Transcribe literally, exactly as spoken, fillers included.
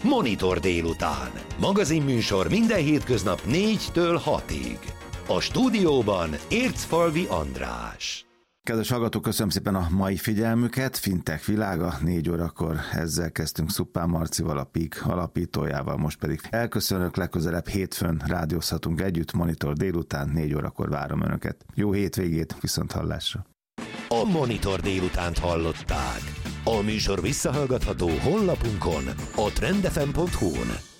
Monitor délután. Magazinműsor minden hétköznap négytől hatig. A stúdióban Ércfalvi András. Kedves hallgatók, köszönöm szépen a mai figyelmüket. Fintech világa, négy órakor ezzel kezdtünk Szuppán Marcival, a pé i ká alapítójával, most pedig elköszönök, legközelebb hétfőn rádiózhatunk együtt, Monitor délután, négy órakor várom Önöket. Jó hétvégét, viszont hallásra. A Monitor délutánt hallották. A műsor visszahallgatható honlapunkon, a trend f m pont hu-n.